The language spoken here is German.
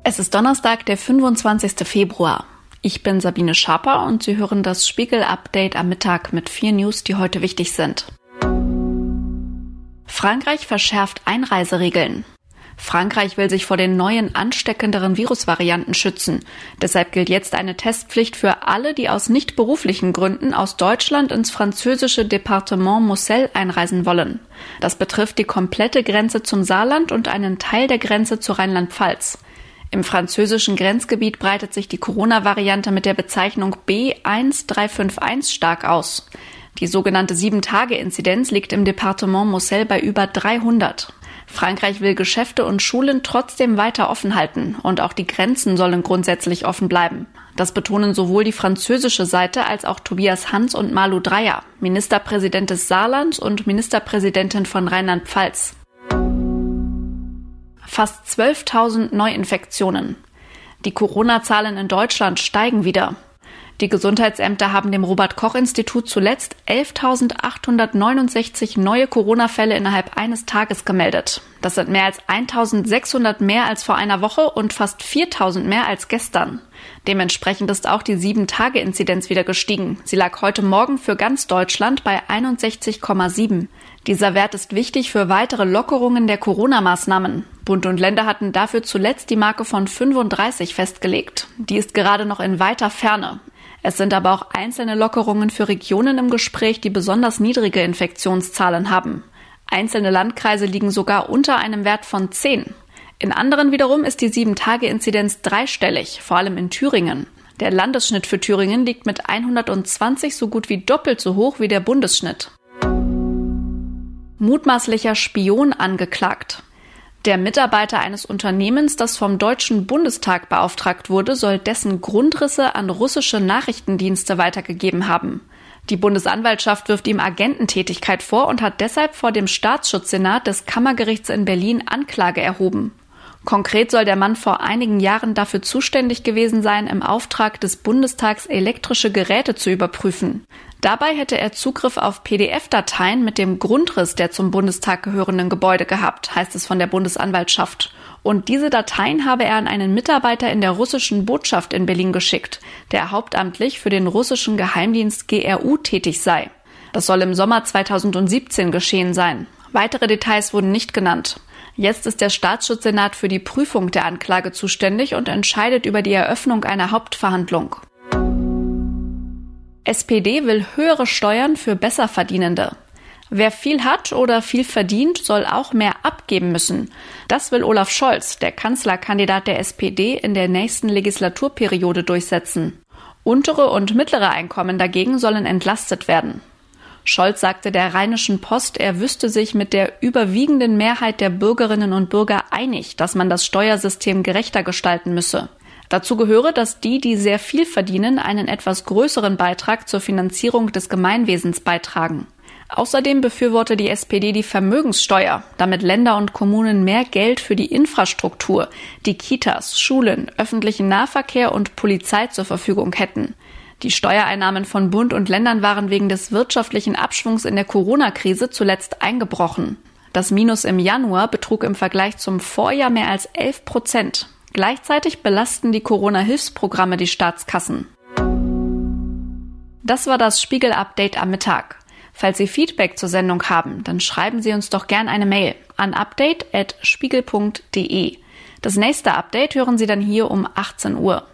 Es ist Donnerstag, der 25. Februar. Ich bin Sabine Schaper und Sie hören das Spiegel-Update am Mittag mit 4 News, die heute wichtig sind. Frankreich verschärft Einreiseregeln. Frankreich will sich vor den neuen, ansteckenderen Virusvarianten schützen. Deshalb gilt jetzt eine Testpflicht für alle, die aus nicht beruflichen Gründen aus Deutschland ins französische Departement Moselle einreisen wollen. Das betrifft die komplette Grenze zum Saarland und einen Teil der Grenze zu Rheinland-Pfalz. Im französischen Grenzgebiet breitet sich die Corona-Variante mit der Bezeichnung B1351 stark aus. Die sogenannte 7-Tage-Inzidenz liegt im Departement Moselle bei über 300. Frankreich will Geschäfte und Schulen trotzdem weiter offen halten und auch die Grenzen sollen grundsätzlich offen bleiben. Das betonen sowohl die französische Seite als auch Tobias Hans und Malu Dreyer, Ministerpräsident des Saarlands und Ministerpräsidentin von Rheinland-Pfalz. Fast 12.000 Neuinfektionen. Die Corona-Zahlen in Deutschland steigen wieder. Die Gesundheitsämter haben dem Robert-Koch-Institut zuletzt 11.869 neue Corona-Fälle innerhalb eines Tages gemeldet. Das sind mehr als 1.600 mehr als vor einer Woche und fast 4.000 mehr als gestern. Dementsprechend ist auch die 7-Tage-Inzidenz wieder gestiegen. Sie lag heute Morgen für ganz Deutschland bei 61,7. Dieser Wert ist wichtig für weitere Lockerungen der Corona-Maßnahmen. Bund und Länder hatten dafür zuletzt die Marke von 35 festgelegt. Die ist gerade noch in weiter Ferne. Es sind aber auch einzelne Lockerungen für Regionen im Gespräch, die besonders niedrige Infektionszahlen haben. Einzelne Landkreise liegen sogar unter einem Wert von 10. In anderen wiederum ist die 7-Tage-Inzidenz dreistellig, vor allem in Thüringen. Der Landesschnitt für Thüringen liegt mit 120 so gut wie doppelt so hoch wie der Bundesschnitt. Mutmaßlicher Spion angeklagt. Der Mitarbeiter eines Unternehmens, das vom Deutschen Bundestag beauftragt wurde, soll dessen Grundrisse an russische Nachrichtendienste weitergegeben haben. Die Bundesanwaltschaft wirft ihm Agententätigkeit vor und hat deshalb vor dem Staatsschutzsenat des Kammergerichts in Berlin Anklage erhoben. Konkret soll der Mann vor einigen Jahren dafür zuständig gewesen sein, im Auftrag des Bundestags elektrische Geräte zu überprüfen. Dabei hätte er Zugriff auf PDF-Dateien mit dem Grundriss der zum Bundestag gehörenden Gebäude gehabt, heißt es von der Bundesanwaltschaft. Und diese Dateien habe er an einen Mitarbeiter in der russischen Botschaft in Berlin geschickt, der hauptamtlich für den russischen Geheimdienst GRU tätig sei. Das soll im Sommer 2017 geschehen sein. Weitere Details wurden nicht genannt. Jetzt ist der Staatsschutzsenat für die Prüfung der Anklage zuständig und entscheidet über die Eröffnung einer Hauptverhandlung. SPD will höhere Steuern für Besserverdienende. Wer viel hat oder viel verdient, soll auch mehr abgeben müssen. Das will Olaf Scholz, der Kanzlerkandidat der SPD, in der nächsten Legislaturperiode durchsetzen. Untere und mittlere Einkommen dagegen sollen entlastet werden. Scholz sagte der Rheinischen Post, er wüsste sich mit der überwiegenden Mehrheit der Bürgerinnen und Bürger einig, dass man das Steuersystem gerechter gestalten müsse. Dazu gehöre, dass die sehr viel verdienen, einen etwas größeren Beitrag zur Finanzierung des Gemeinwesens beitragen. Außerdem befürworte die SPD die Vermögenssteuer, damit Länder und Kommunen mehr Geld für die Infrastruktur, die Kitas, Schulen, öffentlichen Nahverkehr und Polizei zur Verfügung hätten. Die Steuereinnahmen von Bund und Ländern waren wegen des wirtschaftlichen Abschwungs in der Corona-Krise zuletzt eingebrochen. Das Minus im Januar betrug im Vergleich zum Vorjahr mehr als 11%. Gleichzeitig belasten die Corona-Hilfsprogramme die Staatskassen. Das war das Spiegel-Update am Mittag. Falls Sie Feedback zur Sendung haben, dann schreiben Sie uns doch gern eine Mail an update@spiegel.de. Das nächste Update hören Sie dann hier um 18 Uhr.